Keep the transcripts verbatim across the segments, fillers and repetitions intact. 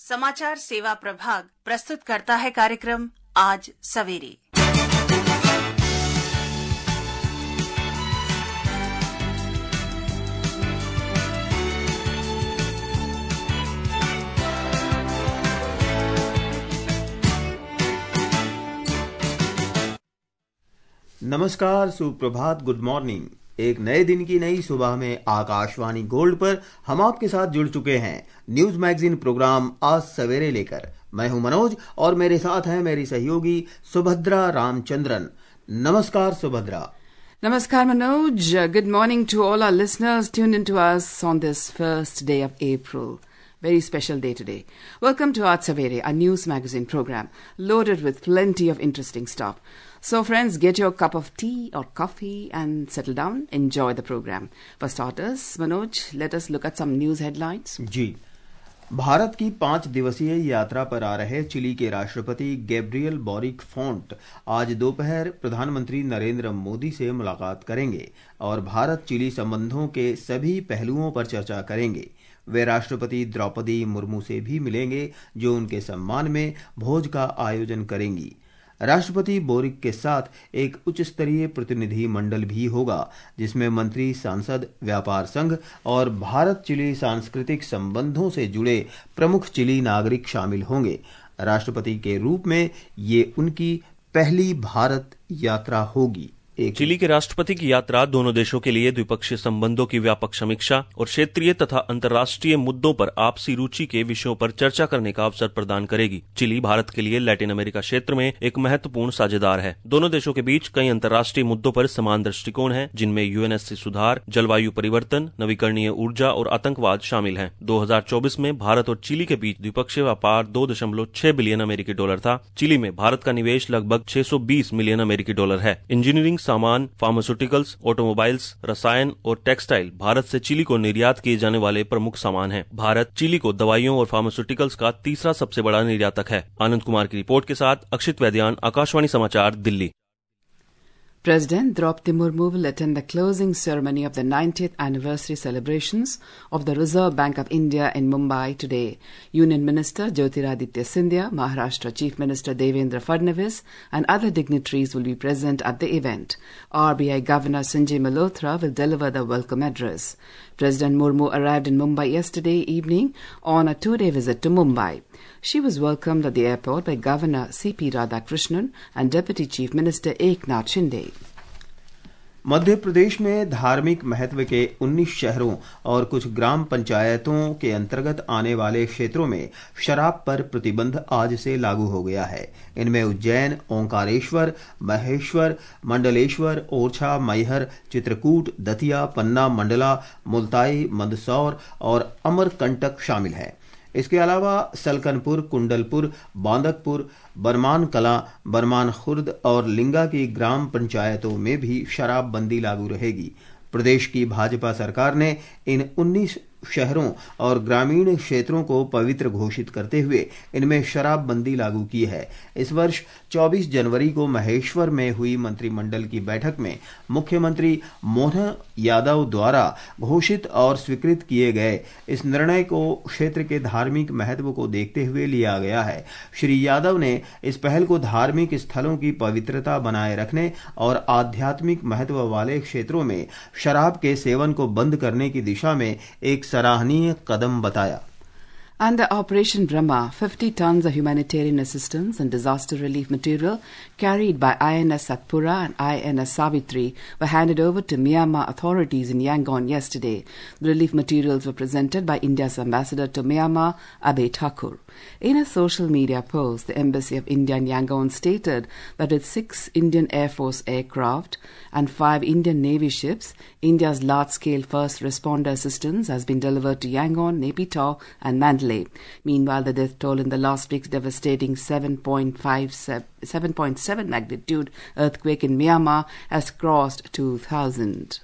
समाचार सेवा प्रभाग प्रस्तुत करता है कार्यक्रम आज सवेरे। नमस्कार, सुप्रभात, गुड मॉर्निंग। एक नए दिन की नई सुबह में आकाशवाणी गोल्ड पर हम आपके साथ जुड़ चुके हैं न्यूज मैगजीन प्रोग्राम आज सवेरे लेकर। मैं हूं मनोज और मेरे साथ हैं मेरी सहयोगी सुभद्रा रामचंद्रन। नमस्कार Subhadra. Namaskar Manoj. Uh, good morning to all our listeners tuned into us on this first day of April. Very special day today. Welcome to Aaj Savere, our news magazine program, loaded with plenty of interesting stuff. So friends, get your cup of tea or coffee and settle down. Enjoy the program. For starters, Manoj, let us look at some news headlines. जी, भारत की पांच दिवसीय यात्रा पर आ रहे chilli के राष्ट्रपति Gabriel boric font आज दोपहर प्रधानमंत्री नरेंद्र मोदी से मुलाकात करेंगे और भारत चिली संबंधों के सभी पहलुओं पर चर्चा करेंगे। वे राष्ट्रपति द्रौपदी मुर्मू से भी मिलेंगे, जो उनके सम्मान में भोज का आयोजन करेंगी। राष्ट्रपति बोरिक के साथ एक उच्च स्तरीय प्रतिनिधि मंडल भी होगा, जिसमें मंत्री, सांसद, व्यापार संघ और भारत चिली सांस्कृतिक संबंधों से जुड़े प्रमुख चिली नागरिक शामिल होंगे। राष्ट्रपति के रूप में ये उनकी पहली भारत यात्रा होगी। चिली के राष्ट्रपति की यात्रा दोनों देशों के लिए द्विपक्षीय संबंधों की व्यापक समीक्षा और क्षेत्रीय तथा अंतर्राष्ट्रीय मुद्दों पर आपसी रुचि के विषयों पर चर्चा करने का अवसर प्रदान करेगी। चिली भारत के लिए लैटिन अमेरिका क्षेत्र में एक महत्वपूर्ण साझेदार है। दोनों देशों के बीच कई अंतर्राष्ट्रीय मुद्दों पर समान दृष्टिकोण है, जिनमें यूएनएससी सुधार, जलवायु परिवर्तन, नवीकरणीय ऊर्जा और आतंकवाद शामिल है। दो हजार चौबीस में भारत और चिली के बीच द्विपक्षीय व्यापार दो दशमलव छह बिलियन अमेरिकी डॉलर था। चिली में भारत का निवेश लगभग छह सौ बीस मिलियन अमेरिकी डॉलर है। इंजीनियरिंग सामान, फार्मास्यूटिकल्स, ऑटोमोबाइल्स, रसायन और टेक्सटाइल भारत से चिली को निर्यात किए जाने वाले प्रमुख सामान हैं। भारत चिली को दवाइयों और फार्मास्यूटिकल्स का तीसरा सबसे बड़ा निर्यातक है। आनंद कुमार की रिपोर्ट के साथ अक्षित वैद्यान, आकाशवाणी समाचार, Delhi. President Draupadi Murmu will attend the closing ceremony of the ninetieth anniversary celebrations of the Reserve Bank of India in Mumbai today. Union Minister Jyotiraditya Scindia, Maharashtra Chief Minister Devendra Fadnavis and other dignitaries will be present at the event. R B I Governor Sanjay Malhotra will deliver the welcome address. President Murmu arrived in Mumbai yesterday evening on a two-day visit to Mumbai. She was welcomed at the airport by Governor C P Radhakrishnan and Deputy Chief Minister Eknath Shinde. Madhya Pradesh में धार्मिक महत्व के उन्नीस शहरों और कुछ ग्राम पंचायतों के अंतर्गत आने वाले क्षेत्रों में शराब पर प्रतिबंध आज से लागू हो गया है। इनमें उज्जैन, ओंकारेश्वर, महेश्वर, मंडलेश्वर, ओरछा, मैहर, चित्रकूट, दतिया, पन्ना, मंडला, मुल्ताई, मंदसौर और अमरकंटक शामिल हैं। इसके अलावा सलकनपुर, कुंडलपुर, बांदकपुर, बरमान कला, बरमान खुर्द और लिंगा की ग्राम पंचायतों में भी शराबबंदी लागू रहेगी। प्रदेश की भाजपा सरकार ने इन उन्नीस शहरों और ग्रामीण क्षेत्रों को पवित्र घोषित करते हुए इनमें शराबबंदी लागू की है। इस वर्ष चौबीस जनवरी को महेश्वर में हुई मंत्रिमंडल की बैठक में मुख्यमंत्री मोहन यादव द्वारा घोषित और स्वीकृत किए गए इस निर्णय को क्षेत्र के धार्मिक महत्व को देखते हुए लिया गया है। श्री यादव ने इस पहल को धार्मिक स्थलों की पवित्रता बनाए रखने और आध्यात्मिक महत्व वाले क्षेत्रों में शराब के सेवन को बंद करने की दिशा में एक सराहनीय कदम बताया। Under Operation Brahma, fifty tons of humanitarian assistance and disaster relief material carried by I N S Satpura and I N S Savitri were handed over to Myanmar authorities in Yangon yesterday. The relief materials were presented by India's ambassador to Myanmar, Abe Thakur. In a social media post, the Embassy of India in Yangon stated that with six Indian Air Force aircraft and five Indian Navy ships, India's large-scale first responder assistance has been delivered to Yangon, Naypyidaw and Mandalay. Meanwhile, the death toll in the last week's devastating seven point seven magnitude earthquake in Myanmar has crossed two thousand.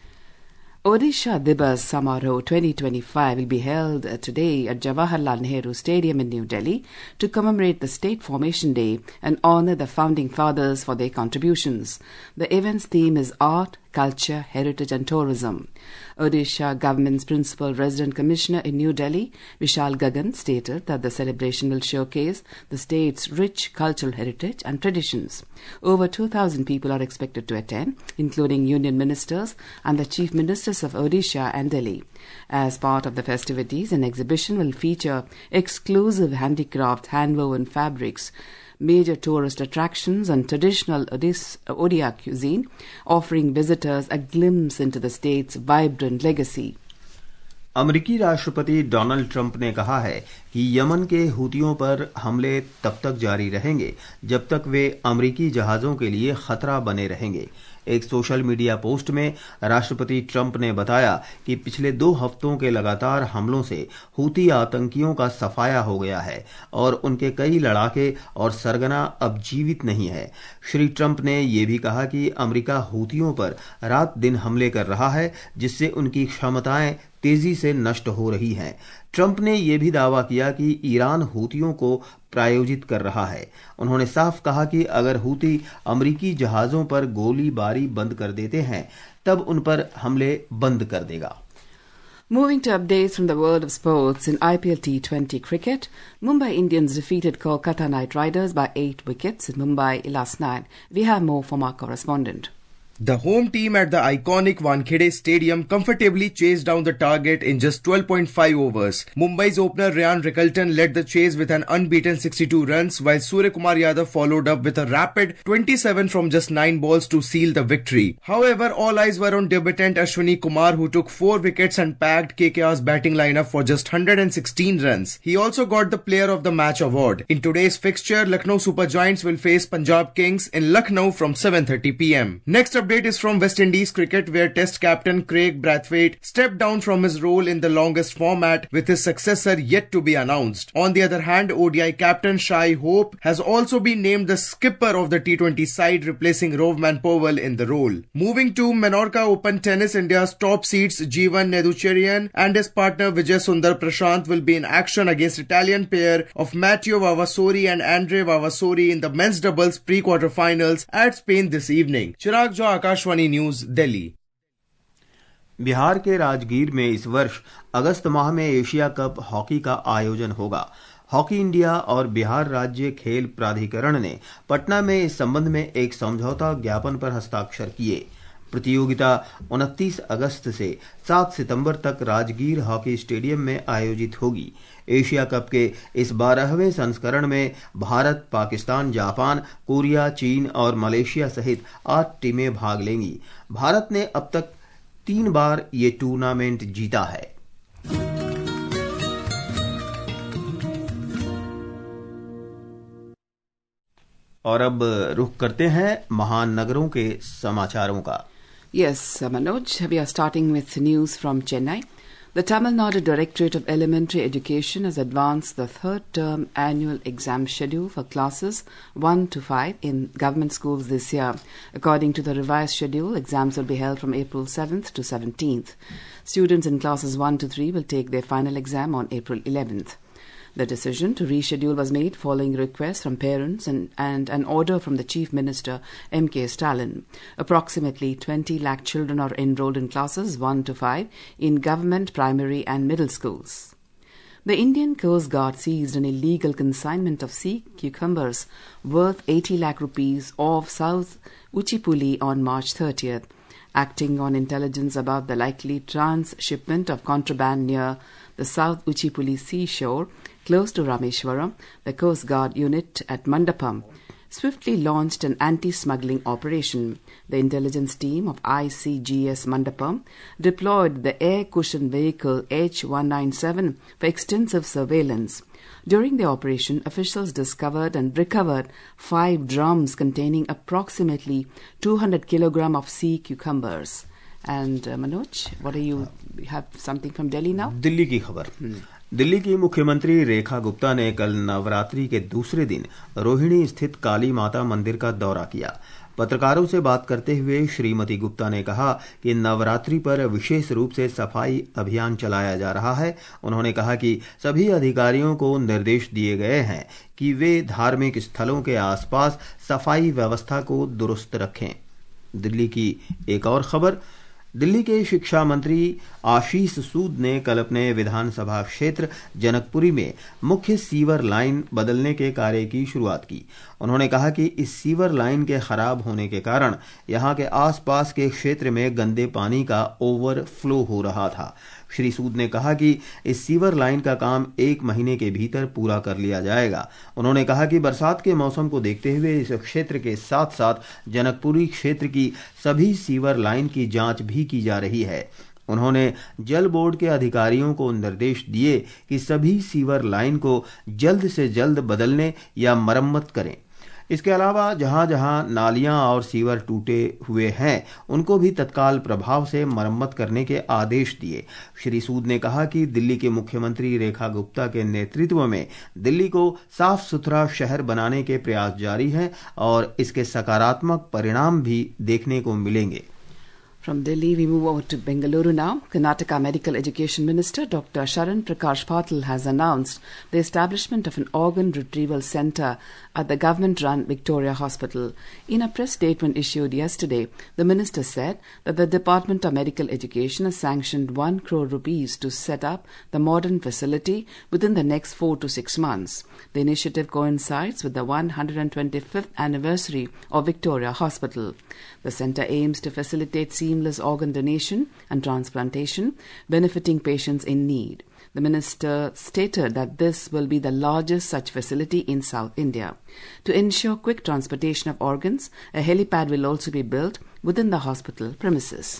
Odisha Dibas Samaroh twenty twenty-five will be held today at Jawaharlal Nehru Stadium in New Delhi to commemorate the State Formation Day and honor the founding fathers for their contributions. The event's theme is Art, culture, heritage and tourism. Odisha government's principal resident commissioner in New Delhi, Vishal Gagan, stated that the celebration will showcase the state's rich cultural heritage and traditions. Over two thousand people are expected to attend, including union ministers and the chief ministers of Odisha and Delhi. As part of the festivities, an exhibition will feature exclusive handicraft, hand-woven fabrics, major tourist attractions and traditional Odis- Odia cuisine, offering visitors a glimpse into the state's vibrant legacy. अमेरिकी राष्ट्रपति Donald Trump ने कहा है कि Yemen के हूतियों पर हमले तब तक जारी रहेंगे जब तक वे अमेरिकी जहाजों के लिए खतरा बने रहेंगे। एक सोशल मीडिया पोस्ट में राष्ट्रपति ट्रंप ने बताया कि पिछले दो हफ्तों के लगातार हमलों से हूती आतंकियों का सफाया हो गया है और उनके कई लड़ाके और सरगना अब जीवित नहीं है। श्री ट्रंप ने यह भी कहा कि अमेरिका हूतियों पर रात दिन हमले कर रहा है, जिससे उनकी क्षमताएं तेजी से नष्ट हो रही हैं। ट्रंप ने यह भी दावा किया कि ईरान हूतियों को प्रायोजित कर रहा है। उन्होंने साफ कहा कि अगर हूती अमेरिकी जहाजों पर गोलीबारी बंद कर देते हैं, तब उन पर हमले बंद कर देगा। Moving to updates from the world of sports, in I P L T twenty cricket, Mumbai Indians defeated Kolkata Knight Riders by eight wickets in Mumbai last night. We have more from our correspondent. The home team at the iconic Wankhede Stadium comfortably chased down the target in just twelve point five overs. Mumbai's opener Ryan Rickelton led the chase with an unbeaten sixty-two runs, while Suryakumar Yadav followed up with a rapid twenty-seven from just nine balls to seal the victory. However, all eyes were on debutant Ashwini Kumar, who took four wickets and packed K K R's batting lineup for just one hundred sixteen runs. He also got the Player of the Match award. In today's fixture, Lucknow Super Giants will face Punjab Kings in Lucknow from seven thirty p m. Next up update is from West Indies cricket, where Test captain Craig Brathwaite stepped down from his role in the longest format, with his successor yet to be announced. On the other hand, O D I captain Shai Hope has also been named the skipper of the T twenty side, replacing Rovman Powell in the role. Moving to Menorca Open Tennis, India's top seeds Jeevan Neducharian and his partner Vijay Sundar Prashant will be in action against Italian pair of Matteo Vavasori and Andre Vavasori in the men's doubles pre-quarter finals at Spain this evening. Chirag Jha, Akashvani news, Delhi. Bihar के राजगीर में इस वर्ष अगस्त माह में Asia cup hockey का आयोजन होगा। Hockey India और बिहार राज्य खेल प्राधिकरण ने पटना में इस संबंध में एक समझौता ज्ञापन पर हस्ताक्षर किए। प्रतियोगिता उनतीस अगस्त से सात सितंबर तक राजगीर हॉकी स्टेडियम में आयोजित होगी। एशिया कप के इस बारहवें संस्करण में भारत, पाकिस्तान, जापान, कोरिया, चीन और मलेशिया सहित आठ टीमें भाग लेंगी। भारत ने अब तक तीन बार ये टूर्नामेंट जीता है। और अब रुख करते हैं महान नगरों के समाचारों का। Yes, Manoj, we are starting with news from Chennai. The Tamil Nadu Directorate of Elementary Education has advanced the third term annual exam schedule for classes one to five in government schools this year. According to the revised schedule, exams will be held from April seventh to seventeenth. Students in classes one to three will take their final exam on April eleventh. The decision to reschedule was made following requests from parents and, and an order from the Chief Minister M K Stalin. Approximately twenty lakh children are enrolled in classes one to five in government primary and middle schools. The Indian Coast Guard seized an illegal consignment of sea cucumbers worth eighty lakh rupees off South Uchipuli on March thirtieth. Acting on intelligence about the likely transshipment of contraband near the South Uchipuli seashore, close to Rameshwaram, the Coast Guard unit at Mandapam swiftly launched an anti-smuggling operation. The intelligence team of I C G S Mandapam deployed the air cushion vehicle H one ninety-seven for extensive surveillance. During the operation, officials discovered and recovered five drums containing approximately two hundred kilograms of sea cucumbers. And uh, Manoj, what are you, you have something from Delhi now? Delhi की खबर। दिल्ली की मुख्यमंत्री रेखा गुप्ता ने कल नवरात्रि के दूसरे दिन रोहिणी स्थित काली माता मंदिर का दौरा किया। पत्रकारों से बात करते हुए श्रीमती गुप्ता ने कहा कि नवरात्रि पर विशेष रूप से सफाई अभियान चलाया जा रहा है। उन्होंने कहा कि सभी अधिकारियों को निर्देश दिए गए हैं कि वे धार्मिक स्थलों के आसपास सफाई व्यवस्था को दुरुस्त रखें। दिल्ली की एक और खबर। दिल्ली के शिक्षा मंत्री आशीष सूद ने कल अपने विधानसभा क्षेत्र जनकपुरी में मुख्य सीवर लाइन बदलने के कार्य की शुरुआत की। उन्होंने कहा कि इस सीवर लाइन के खराब होने के कारण यहां के आसपास के क्षेत्र में गंदे पानी का ओवरफ्लो हो रहा था। श्री सूद ने कहा कि इस सीवर लाइन का काम एक महीने के भीतर पूरा कर लिया जाएगा। उन्होंने कहा कि बरसात के मौसम को देखते हुए इस क्षेत्र के साथ साथ जनकपुरी क्षेत्र की सभी सीवर लाइन की जांच भी की जा रही है। उन्होंने जल बोर्ड के अधिकारियों को निर्देश दिए कि सभी सीवर लाइन को जल्द से जल्द बदलने या मरम्मत करें। इसके अलावा जहां जहां नालियां और सीवर टूटे हुए हैं उनको भी तत्काल प्रभाव से मरम्मत करने के आदेश दिए। श्री सूद ने कहा कि दिल्ली के मुख्यमंत्री रेखा गुप्ता के नेतृत्व में दिल्ली को साफ सुथरा शहर बनाने के प्रयास जारी हैं और इसके सकारात्मक परिणाम भी देखने को मिलेंगे। From Delhi, we move over to Bengaluru now. Karnataka Medical Education Minister Doctor Sharan Prakash Patil has announced the establishment of an organ retrieval centre at the government-run Victoria Hospital. In a press statement issued yesterday, the minister said that the Department of Medical Education has sanctioned one crore rupees to set up the modern facility within the next four to six months. The initiative coincides with the one hundred twenty-fifth anniversary of Victoria Hospital. The centre aims to facilitate seamless organ donation and transplantation, benefiting patients in need. The minister stated that this will be the largest such facility in South India. To ensure quick transportation of organs, a helipad will also be built within the hospital premises.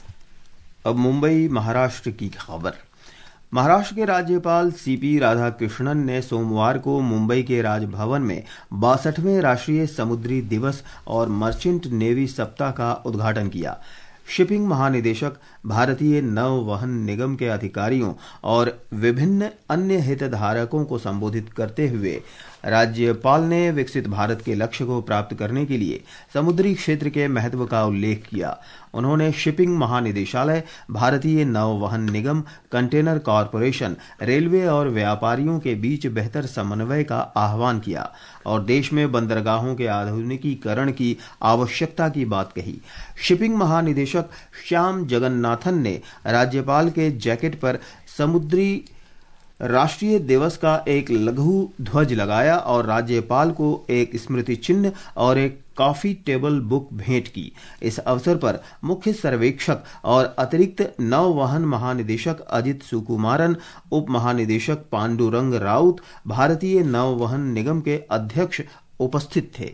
अब मुंबई महाराष्ट्र की खबर। महाराष्ट्र के राज्यपाल CP Radhakrishnan ने सोमवार को मुंबई के राजभवन में बासठवें राष्ट्रीय समुद्री दिवस और मर्चेंट नेवी सप्ताह का उद्घाटन किया। शिपिंग महानिदेशक, भारतीय नौ वहन निगम के अधिकारियों और विभिन्न अन्य हितधारकों को संबोधित करते हुए राज्यपाल ने विकसित भारत के लक्ष्य को प्राप्त करने के लिए समुद्री क्षेत्र के महत्व का उल्लेख किया। उन्होंने शिपिंग महानिदेशालय, भारतीय नौ वहन निगम, कंटेनर कॉरपोरेशन, रेलवे और व्यापारियों के बीच बेहतर समन्वय का आह्वान किया और देश में बंदरगाहों के आधुनिकीकरण की आवश्यकता की बात कही। शिपिंग महानिदेशक श्याम जगन्नाथन ने राज्यपाल के जैकेट पर समुद्री राष्ट्रीय दिवस का एक लघु ध्वज लगाया और राज्यपाल को एक स्मृति चिन्ह और एक कॉफी टेबल बुक भेंट की। इस अवसर पर मुख्य सर्वेक्षक और अतिरिक्त नौवहन महानिदेशक अजित सुकुमारन, उप महानिदेशक पांडुरंग राउत, भारतीय नौवहन निगम के अध्यक्ष उपस्थित थे।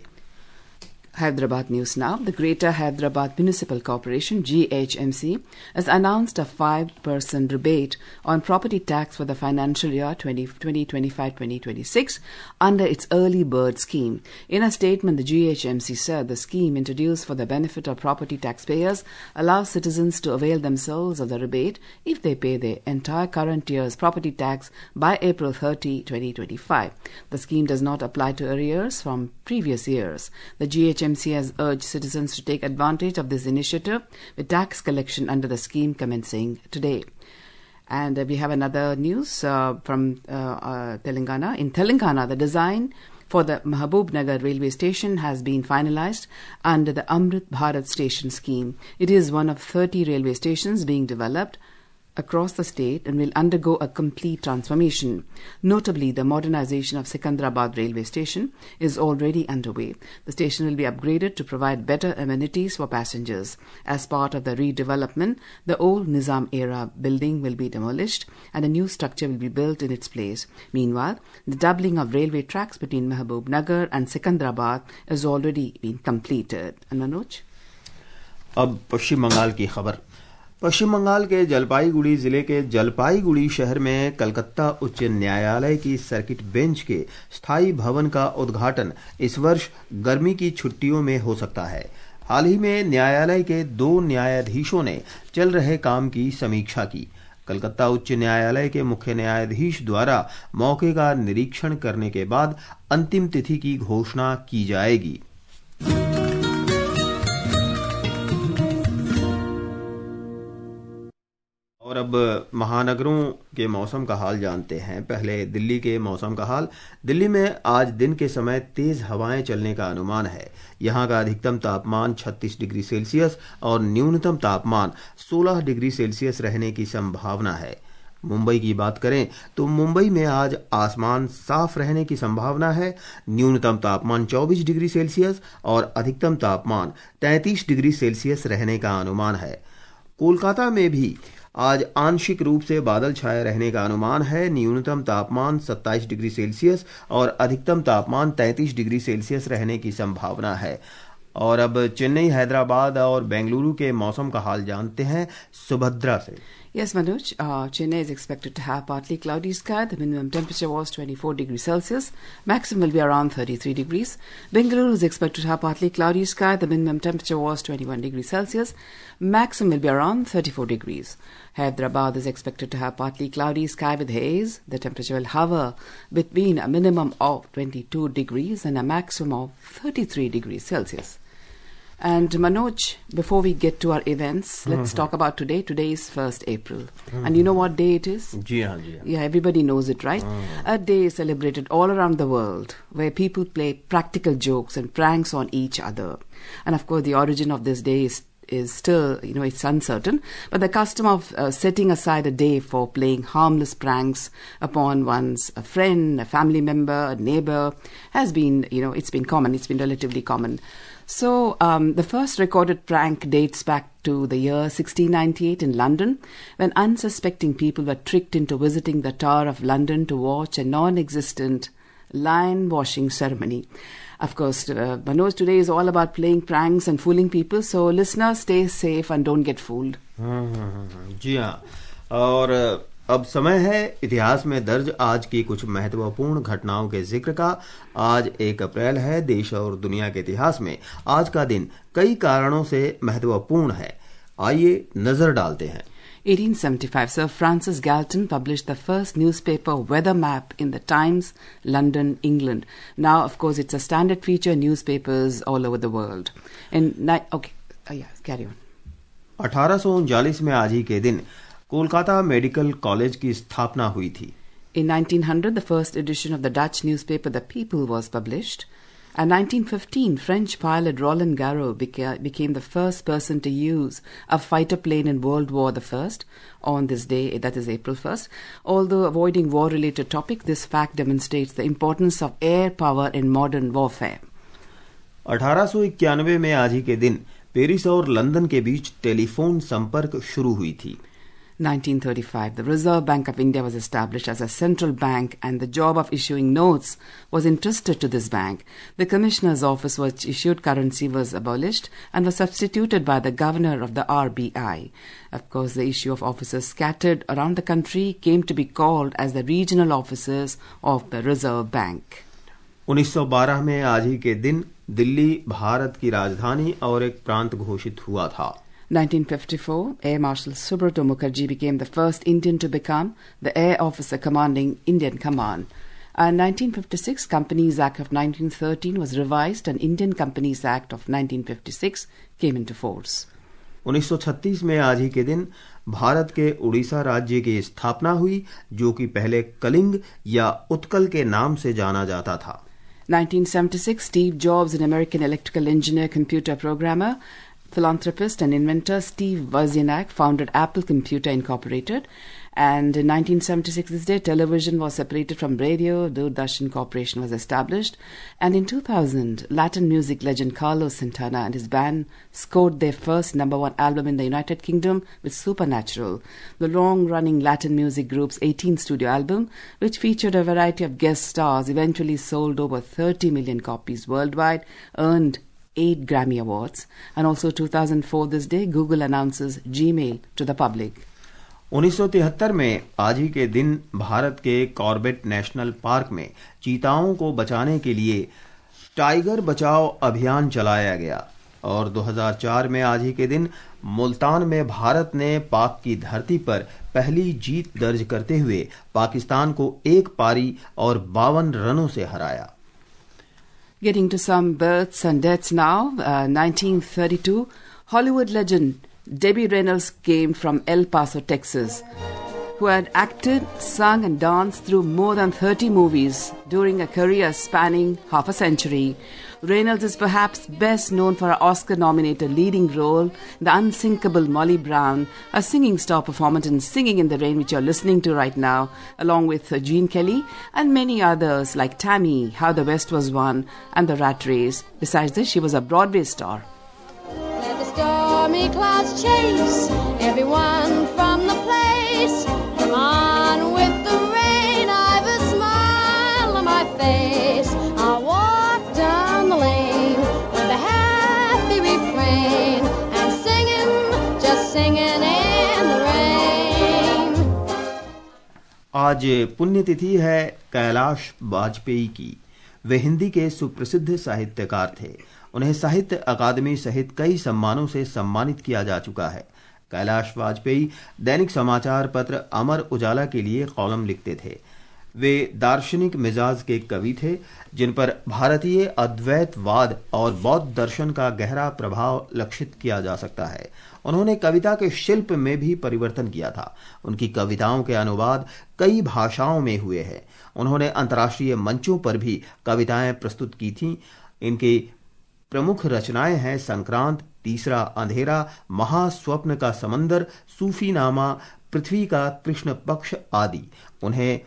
Hyderabad news now. The Greater Hyderabad Municipal Corporation, G H M C, has announced a five percent rebate on property tax for the financial year twenty twenty-five twenty twenty-six under its early bird scheme. In a statement, the G H M C said the scheme introduced for the benefit of property taxpayers allows citizens to avail themselves of the rebate if they pay their entire current year's property tax by April thirtieth twenty twenty-five. The scheme does not apply to arrears from previous years. The G H M C has urged citizens to take advantage of this initiative with tax collection under the scheme commencing today. And uh, we have another news uh, from uh, uh, Telangana. In Telangana, the design for the Mahabubnagar railway station has been finalized under the Amrit Bharat station scheme. It is one of thirty railway stations being developed across the state and will undergo a complete transformation. Notably, the modernization of Secunderabad railway station is already underway. The station will be upgraded to provide better amenities for passengers. As part of the redevelopment, the old Nizam-era building will be demolished and a new structure will be built in its place. Meanwhile, the doubling of railway tracks between Mahabubnagar and Secunderabad has already been completed. And Manoj? अब पश्चिम बंगाल की खबर। पश्चिम बंगाल के जलपाईगुड़ी जिले के जलपाईगुड़ी शहर में कलकत्ता उच्च न्यायालय की सर्किट बेंच के स्थायी भवन का उद्घाटन इस वर्ष गर्मी की छुट्टियों में हो सकता है। हाल ही में न्यायालय के दो न्यायाधीशों ने चल रहे काम की समीक्षा की। कलकत्ता उच्च न्यायालय के मुख्य न्यायाधीश द्वारा मौके का निरीक्षण करने के बाद अंतिम तिथि की घोषणा की जाएगी। और अब अब महानगरों के मौसम का हाल जानते हैं। पहले दिल्ली के मौसम का हाल। दिल्ली में आज दिन के समय तेज हवाएं चलने का अनुमान है। यहां का अधिकतम तापमान छत्तीस डिग्री सेल्सियस और न्यूनतम तापमान सोलह डिग्री सेल्सियस रहने की संभावना है। मुंबई की बात करें तो मुंबई में आज आसमान साफ रहने की संभावना है। न्यूनतम तापमान चौबीस डिग्री सेल्सियस और अधिकतम तापमान तैंतीस डिग्री सेल्सियस रहने का अनुमान है। कोलकाता में भी आज आंशिक रूप से बादल छाए रहने का अनुमान है। न्यूनतम तापमान सत्ताईस डिग्री सेल्सियस और अधिकतम तापमान तैंतीस डिग्री सेल्सियस रहने की संभावना है। और अब चेन्नई, हैदराबाद और बेंगलुरु के मौसम का हाल जानते हैं सुभद्रा से। Yes, Manoj. Uh, Chennai is expected to have partly cloudy sky. The minimum temperature was twenty-four degrees Celsius. Maximum will be around thirty-three degrees. Bengaluru is expected to have partly cloudy sky. The minimum temperature was twenty-one degrees Celsius. Maximum will be around thirty-four degrees. Hyderabad is expected to have partly cloudy sky with haze. The temperature will hover between a minimum of twenty-two degrees and a maximum of thirty-three degrees Celsius. And Manoj, before we get to our events, let's mm-hmm. talk about today. Today is first April. Mm-hmm. And you know what day it is? जी हाँ, जी हाँ. Yeah, everybody knows it, right? Mm-hmm. A day is celebrated all around the world where people play practical jokes and pranks on each other. And of course, the origin of this day is is still, you know, it's uncertain. But the custom of uh, setting aside a day for playing harmless pranks upon one's a friend, a family member, a neighbor has been, you know, it's been common. It's been relatively common. So um, the first recorded prank dates back to the year sixteen ninety-eight in London, when unsuspecting people were tricked into visiting the Tower of London to watch a non-existent lion washing ceremony. Of course, uh, Manoj, today is all about playing pranks and fooling people. So listeners, stay safe and don't get fooled. जी हाँ, और अब समय है इतिहास में दर्ज आज की कुछ महत्वपूर्ण घटनाओं के जिक्र का। आज एक अप्रैल है। देश और दुनिया के इतिहास में आज का दिन कई कारणों से महत्वपूर्ण है। आइए नजर डालते हैं। eighteen seventy-five, Sir Francis Galton published the first newspaper weather map in the Times, London, England. Now, of course, it's a standard feature in newspapers all over the world. And ni- okay, uh, yeah, carry on. अठारह सौ उनचालीस में आज ही के दिन Kolkata medical college की स्थापना हुई थी। In nineteen hundred, the first edition of the Dutch newspaper The People was published. In nineteen fifteen, French pilot Roland Garros beca- became the first person to use a fighter plane in World War the First on this day, that is April first. Although avoiding war-related topic, this fact demonstrates the importance of air power in modern warfare. अठारह सौ इक्यानवे में आज ही के दिन Paris और London के बीच telephone संपर्क शुरू हुई थी। nineteen thirty-five, the Reserve Bank of India was established as a central bank and the job of issuing notes was entrusted to this bank. The Commissioner's office which issued currency was abolished and was substituted by the Governor of the R B I. Of course, the issue of officers scattered around the country came to be called as the regional offices of the Reserve Bank. उन्नीस सौ बारह में आज ही के दिन दिल्ली भारत की राजधानी और एक प्रांत घोषित हुआ था। nineteen fifty-four, Air Marshal Subrata Mukherjee became the first Indian to become the air officer commanding Indian Command. And nineteen fifty-six, Companies Act of nineteen thirteen was revised and Indian Companies Act of nineteen fifty-six came into force. उन्नीस सौ छत्तीस में आज ही के दिन भारत के उड़ीसा राज्य की स्थापना हुई, जो कि पहले कलिंग या उत्कल के नाम से जाना जाता था। nineteen seventy-six, Steve Jobs, an American electrical engineer, computer programmer, philanthropist and inventor Steve Wozniak founded Apple Computer Incorporated. And in nineteen seventy-six, this day, television was separated from radio. Doordarshan Corporation was established. And in two thousand, Latin music legend Carlos Santana and his band scored their first number one album in the United Kingdom with Supernatural, the long-running Latin music group's eighteenth studio album, which featured a variety of guest stars, eventually sold over thirty million copies worldwide, earned eight Grammy Awards. And also two thousand four, this day, Google announces Gmail to the public. उन्नीस सौ तिहत्तर में आज ही के दिन भारत के Corbett national park में चीताओं को बचाने के लिए टाइगर बचाओ अभियान चलाया गया। और दो हज़ार चार में आज ही के दिन मुल्तान में भारत ने पाक की धरती पर पहली जीत दर्ज करते हुए पाकिस्तान को एक पारी और बावन रनों से हराया। Getting to some births and deaths now, uh, nineteen thirty-two, Hollywood legend Debbie Reynolds came from El Paso, Texas, who had acted, sung and danced through more than thirty movies during a career spanning half a century. Reynolds is perhaps best known for her Oscar-nominated leading role in the unsinkable Molly Brown, a singing star performance in Singing in the Rain, which you're listening to right now, along with Gene Kelly and many others like Tammy, How the West Was Won, and The Rat Race. Besides this, she was a Broadway star. Let the stormy clouds chase everyone from the place. Come on with the rain, I've a smile on my face. I'll walk down the lane with a happy refrain and singing, just singing in the rain. आज पुण्यतिथि है कैलाश वाजपेयी की। वे हिंदी के सुप्रसिद्ध साहित्यकार थे। उन्हें साहित्य अकादमी सहित कई सम्मानों से सम्मानित किया जा चुका है। कैलाश वाजपेयी दैनिक समाचार पत्र अमर उजाला के लिए कॉलम लिखते थे। वे दार्शनिक मिजाज के कवि थे, जिन पर भारतीय अद्वैतवाद और बौद्ध दर्शन का गहरा प्रभाव लक्षित किया जा सकता है। उन्होंने कविता के शिल्प में भी परिवर्तन किया था। उनकी कविताओं के अनुवाद कई भाषाओं में हुए हैं। उन्होंने अंतर्राष्ट्रीय मंचों पर भी कविताएं प्रस्तुत की थीं। इनकी प्रमुख रचनाएं हैं संक्रांत, तीसरा अंधेरा, महास्वप्न का समंदर, सूफीनामा, पृथ्वी का कृष्ण पक्ष आदि। उन्हें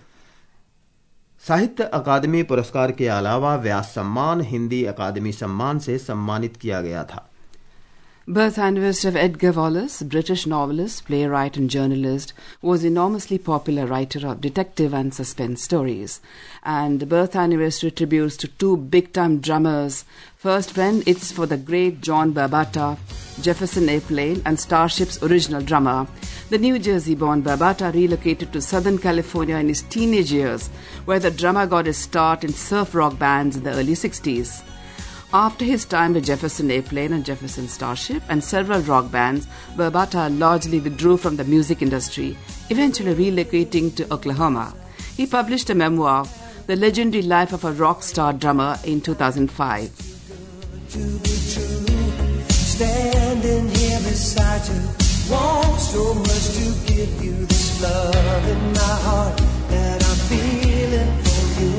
साहित्य अकादमी पुरस्कार के अलावा व्यास सम्मान, हिंदी अकादमी सम्मान से सम्मानित किया गया था। Birth anniversary of Edgar Wallace, British novelist, playwright and journalist, was enormously popular writer of detective and suspense stories. And birth anniversary tributes to two big-time drummers. First when it's for the great John Barbata, Jefferson Airplane and Starship's original drummer. The New Jersey-born Barbata relocated to Southern California in his teenage years, where the drummer got his start in surf rock bands in the early sixties. After his time with Jefferson Airplane and Jefferson Starship and several rock bands, Barbata largely withdrew from the music industry, eventually relocating to Oklahoma. He published a memoir, The Legendary Life of a Rock Star Drummer, in two thousand five. To be true, standing here beside you, want so much to give you this love in my heart that I'm feeling for you.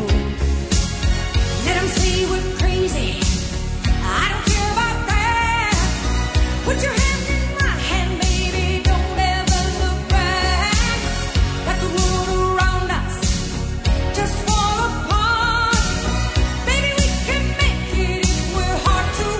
Let 'em say we're crazy. I don't care about that. Put your hand in my hand, baby. Don't ever look back. Let the world around us just fall apart. Baby, we can make it if we're heart to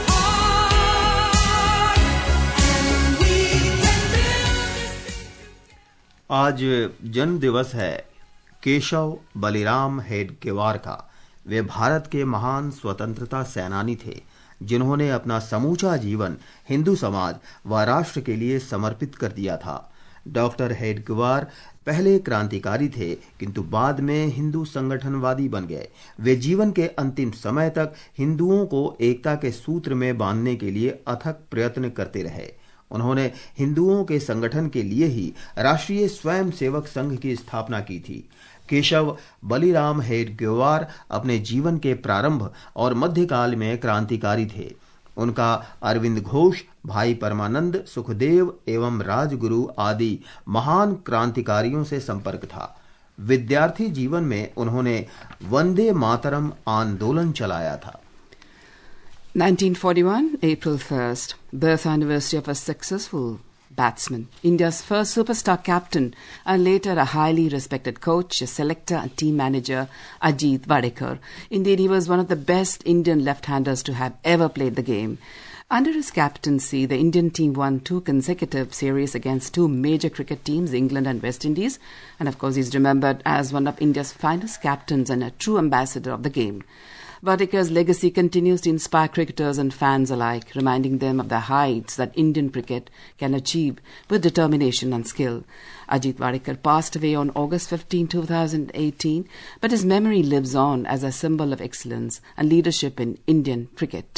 heart. And we can build this. आज जन्म दिवस है केशव बलिराम हेडगेवार का। वे भारत के महान स्वतंत्रता सेनानी थे, जिन्होंने अपना समूचा जीवन हिंदू समाज व राष्ट्र के लिए समर्पित कर दिया था। डॉक्टर हेडगेवार पहले क्रांतिकारी थे, किंतु बाद में हिंदू संगठनवादी बन गए। वे जीवन के अंतिम समय तक हिंदुओं को एकता के सूत्र में बांधने के लिए अथक प्रयत्न करते रहे। उन्होंने हिंदुओं के संगठन के लिए ही राष्ट्रीय स्वयंसेवक संघ की स्थापना की थी। केशव बलिराम हेडगेवार अपने जीवन के प्रारंभ और मध्यकाल में क्रांतिकारी थे। उनका अरविंद घोष, भाई परमानंद, सुखदेव एवं राजगुरु आदि महान क्रांतिकारियों से संपर्क था। विद्यार्थी जीवन में उन्होंने वंदे मातरम आंदोलन चलाया था। nineteen forty-one, April first, birth anniversary of a successful batsman, India's first superstar captain and later a highly respected coach, a selector and team manager, Ajit Wadekar. Indeed, he was one of the best Indian left-handers to have ever played the game. Under his captaincy, the Indian team won two consecutive series against two major cricket teams, England and West Indies. And of course, he's remembered as one of India's finest captains and a true ambassador of the game. Wadekar's legacy continues to inspire cricketers and fans alike, reminding them of the heights that Indian cricket can achieve with determination and skill. Ajit Wadekar passed away on August fifteenth, twenty eighteen, but his memory lives on as a symbol of excellence and leadership in Indian cricket.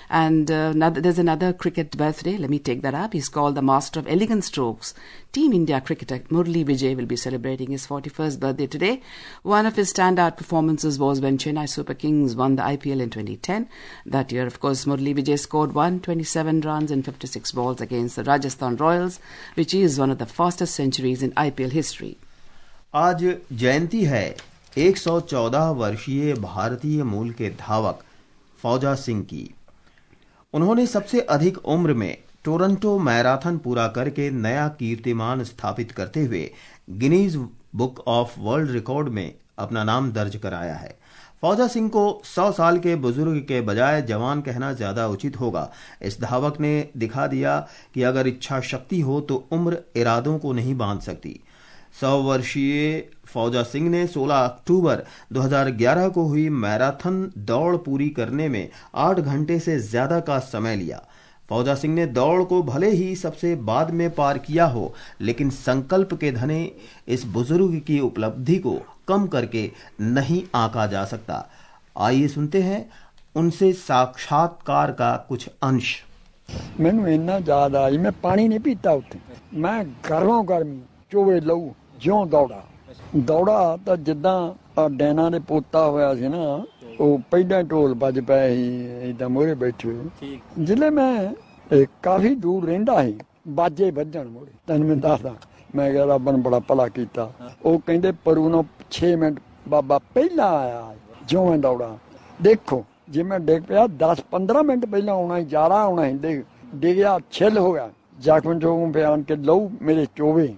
And uh, another, there's another cricket birthday. Let me take that up. He's called the Master of Elegant Strokes. Team India cricketer Murli Vijay will be celebrating his forty-first birthday today. One of his standout performances was when Chennai Super Kings won the I P L in twenty ten. That year, of course, Murli Vijay scored one hundred twenty-seven runs in fifty-six balls against the Rajasthan Royals, which is one of the fastest centuries in I P L history. आज जयंती है एक सौ चौदह वर्षीय भारतीय मूल के धावक फौजा सिंह की। उन्होंने सबसे अधिक उम्र में टोरंटो मैराथन पूरा करके नया कीर्तिमान स्थापित करते हुए Guinness book of world record में अपना नाम दर्ज कराया है। फौजा सिंह को सौ साल के बुजुर्ग के बजाय जवान कहना ज्यादा उचित होगा। इस धावक ने दिखा दिया कि अगर इच्छा शक्ति हो तो उम्र इरादों को नहीं बांध सकती। सौ वर्षीय फौजा सिंह ने सोलह अक्टूबर दो हज़ार ग्यारह को हुई मैराथन दौड़ पूरी करने में आठ घंटे से ज्यादा का समय लिया। फौजा सिंह ने दौड़ को भले ही सबसे बाद में पार किया हो, लेकिन संकल्प के धने इस बुजुर्ग की उपलब्धि को कम करके नहीं आंका जा सकता। आइए सुनते हैं उनसे साक्षात्कार का कुछ अंश। मैनू इन्ना याद आई, मैं पानी नहीं पीता उत्थे, मैं गर्मों गर्मी चोवे लऊ ज्यों दौड़ा दौड़ा तो जिदा डैना ने पोता होया सी ना, ਉਹ ਪਹਿਲਾਂ ਢੋਲ ਵੱਜ ਪਏ ਸੀ ਇਦਾਂ ਮੋਹਰੇ ਬੈਠੇ ਹੋਏ। ਜਿਲੇ ਮੈਂ ਕਾਫੀ ਦੂਰ ਰਹਿੰਦਾ ਸੀ ਬਾਜੇ ਵੱਜਣ ਮੋਹਰੇ, ਤੈਨੂੰ ਮੈਂ ਦੱਸਦਾ, ਮੈਂ ਕਿਹਾ ਰੱਬ ਨੇ ਬੜਾ ਭਲਾ ਕੀਤਾ। ਉਹ ਕਹਿੰਦੇ ਪਰੂ ਨੂੰ ਛੇ ਮਿੰਟ ਬਾਬਾ ਪਹਿਲਾਂ ਆਇਆ ਜਿਉਂ ਮੈਂ ਦੌੜਾ। ਦੇਖੋ ਜੇ ਮੈਂ ਡਿੱਗ ਪਿਆ ਦਸ ਪੰਦਰਾਂ ਮਿੰਟ ਪਹਿਲਾਂ ਆਉਣਾ ਸੀ, ਜ਼ਿਆਦਾ ਆਉਣਾ ਸੀ, ਡਿੱਗ ਡਿੱਗਿਆ ਛਿੱਲ ਹੋ ਗਿਆ, ਜ਼ਖਮ ਜੋਗ ਪਿਆਨ ਕੇ ਲਹੂ ਮੇਰੇ ਚੋਵੇ।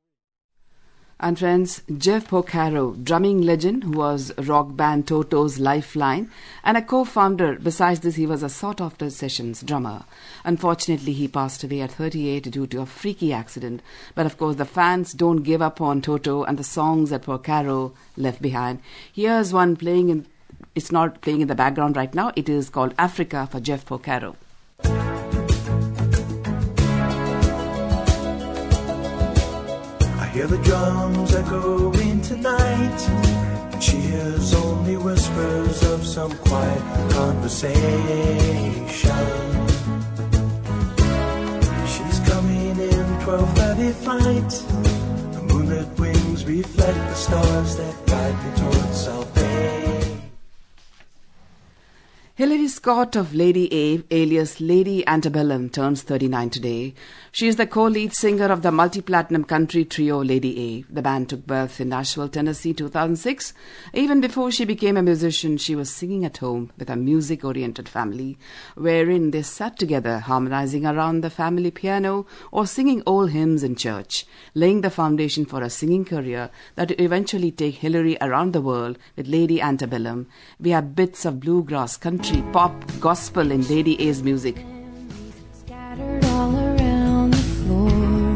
And friends, Jeff Porcaro, drumming legend who was rock band Toto's lifeline and a co-founder. Besides this, he was a sought-after sessions drummer. Unfortunately, he passed away at thirty-eight due to a freaky accident. But of course, the fans don't give up on Toto and the songs that Porcaro left behind. Here's one playing in, it's not playing in the background right now. It is called Africa for Jeff Porcaro. I hear the drums echoing tonight, and she hears only whispers of some quiet conversation. She's coming in twelve thirty flight. The moonlit wings reflect the stars that guide me towards salvation. Hilary Scott of Lady A, alias Lady Antebellum, turns thirty-nine today. She is the co-lead singer of the multi-platinum country trio Lady A. The band took birth in Nashville, Tennessee, two thousand six. Even before she became a musician, she was singing at home with a music-oriented family, wherein they sat together harmonizing around the family piano or singing old hymns in church, laying the foundation for a singing career that would eventually take Hilary around the world with Lady Antebellum. We have bits of bluegrass, country, pop, gospel in Lady A's music. Scattered all around the floor,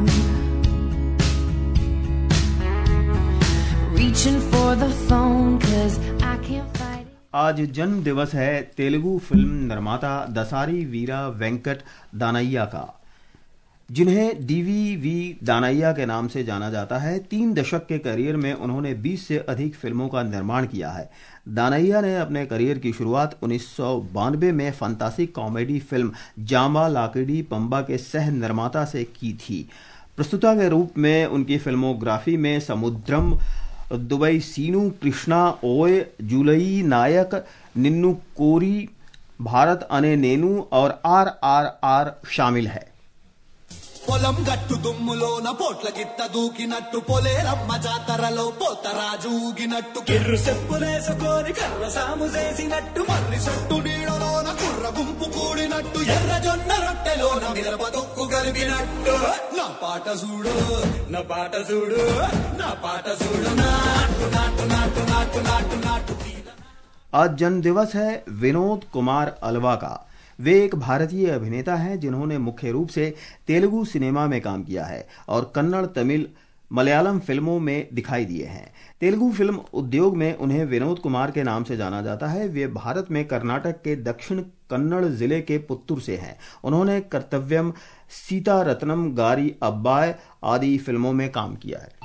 reaching for the phone 'cause I can't fight it. आज जन्म दिवस है Telugu film निर्माता दसारी वीरा वेंकट दानैया का, जिन्हें DV we दानैया के नाम से जाना जाता है। तीन दशक के करियर में उन्होंने बीस से अधिक फिल्मों का निर्माण किया है। दानैया ने अपने करियर की शुरुआत उन्नीस सौ बानवे में fantastic comedy film Jamba Lakidi Pamba के सह निर्माता से की थी। प्रस्तुता के रूप में उनकी फिल्मोग्राफी में समुद्रम, दुबई सीनू, कृष्णा ओए, जुलई नायक, निन्नू कोरी, भारत अने नेनू और आर आर आर शामिल है। పొలం గట్టు దుమ్ములోన పోట్ల గిత్త దూకినట్టు పొలేరమ్మ జాతరలో పోతరాజు ఊగినట్టు కిర్రు చెప్పులేసుకొని కర్ర సాము చేసినట్టు మర్రి సొట్టు నీడలోన కుర్ర గుంపు కూడినట్టు ఎర్ర జొన్న రొట్టెలోన మిరప తొక్కు కలిపినట్టు నా పాట చూడు నా పాట చూడు నా పాట చూడు నాటు నాటు నాటు నాటు నాటు నాటు। आज जन्म दिवस है विनोद कुमार अलवा का। वे एक भारतीय अभिनेता हैं जिन्होंने मुख्य रूप से तेलुगु सिनेमा में काम किया है और कन्नड़, तमिल, मलयालम फिल्मों में दिखाई दिए हैं। तेलुगु फिल्म उद्योग में उन्हें विनोद कुमार के नाम से जाना जाता है। वे भारत में कर्नाटक के दक्षिण कन्नड़ जिले के पुत्तूर से हैं। उन्होंने कर्तव्यम, सीता रत्नम, गारी अब्बाय आदि फिल्मों में काम किया है।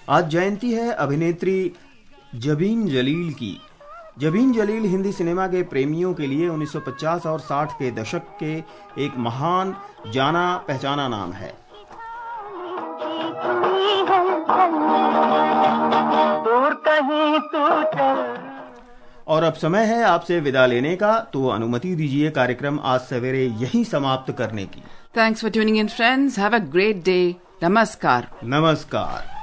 आज जयंती है अभिनेत्री जबीन जलील की। जबीन जलील हिंदी सिनेमा के प्रेमियों के लिए उन्नीस सौ पचास और साठ के दशक के एक महान जाना पहचाना नाम है। और अब समय है आपसे विदा लेने का, तो अनुमति दीजिए कार्यक्रम आज सवेरे यहीं समाप्त करने की। Thanks for tuning in, friends. Have a great day. Namaskar. नमस्कार।